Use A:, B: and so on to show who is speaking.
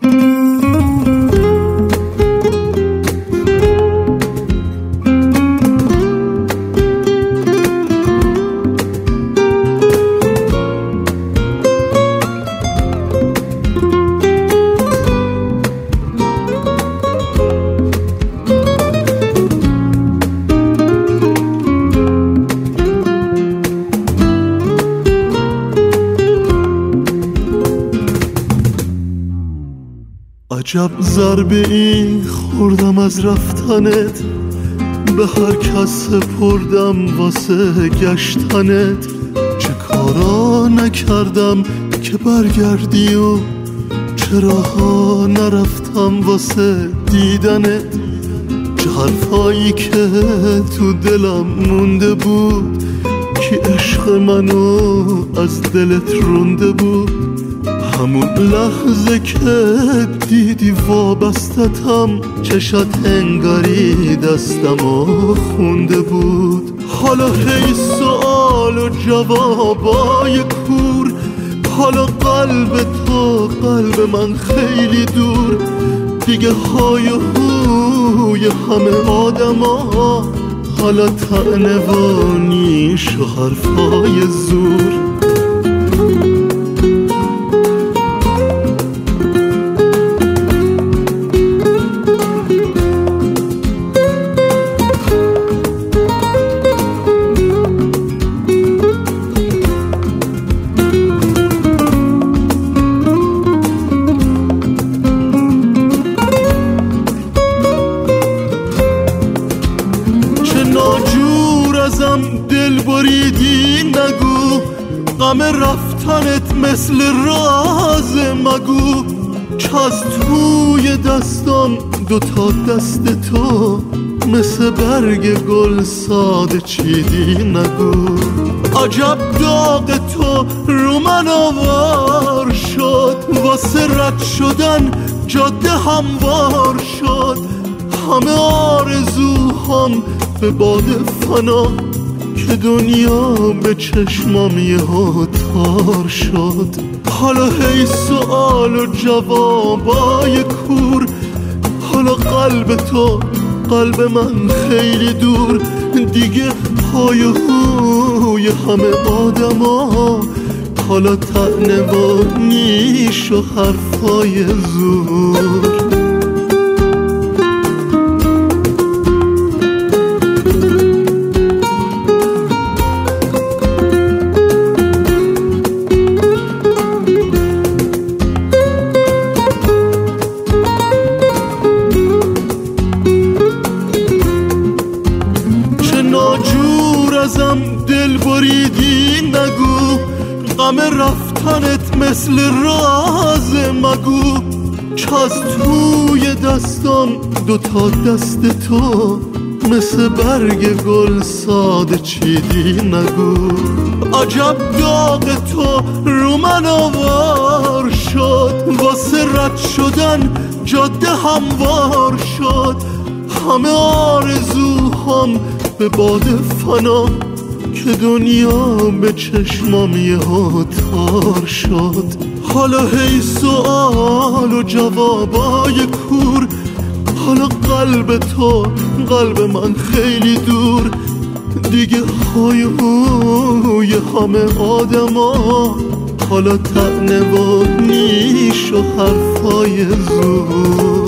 A: عجب ضربه ای خوردم از رفتنت، به هر کس سپردم واسه گشتنت. چه کارا نکردم که برگردی و چراها نرفتم واسه دیدنت. چه حرفایی که تو دلم مونده بود، کی عشق منو از دلت رونده بود. همون لحظه که دیدی وابستتم، چشات انگاری دستمو خونده بود. حالا هی سوال و جوابای کور، حالا قلب تو قلب من خیلی دور. دیگه های و هوی همه آدما، حالا طعنه و نیش و حرفای زور. ناجور ازم دل بریدی نگو، غم رفتنت مثل راز مگو. چه از توی دستم دوتا دست تو، مثل برگ گل ساده چیدی نگو. عجب داغ تو رو من آوار شد، واسه رد شدن جاده هموار شد. همه آرزوهام به باد فنا، که دنیا به چشمام یهو تار شد. حالا هی سوال و جوابای کور، حالا قلب تو قلب من خیلی دور. دیگه پای و هوی همه آدما، حالا طعنه و نیش و حرفای زور. ناجور ازم دل بریدی نگو، غم رفتنت مثل راز مگو. چه از توی دستم دوتا دست تو، مثل برگ گل ساده چیدی نگو. عجب داغ تو رو من آوار شد، واسه رد شدن جاده هموار شد. همه آرزوهام به باد فنا، که دنیا به چشمام یهو تار شد. حالا هی سوال و جوابای کور، حالا قلب تو قلب من خیلی دور. دیگه های هوی همه آدما، حالا طعنه و نیش و حرفای زور.